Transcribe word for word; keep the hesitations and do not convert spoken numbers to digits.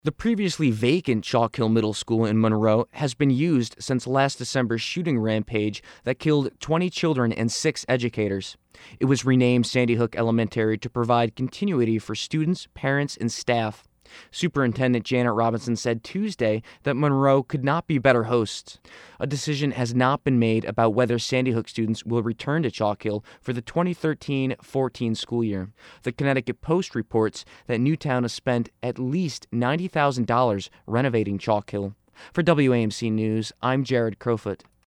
The previously vacant Chalk Hill Middle School in Monroe has been used since last December's shooting rampage that killed twenty children and six educators. It was renamed Sandy Hook Elementary to provide continuity for students, parents, and staff. Superintendent Janet Robinson said Tuesday that Monroe could not be better hosts. A decision has not been made about whether Sandy Hook students will return to Chalk Hill for the twenty thirteen fourteen school year. The Connecticut Post reports that Newtown has spent at least ninety thousand dollars renovating Chalk Hill. For W A M C News, I'm Jared Crowfoot.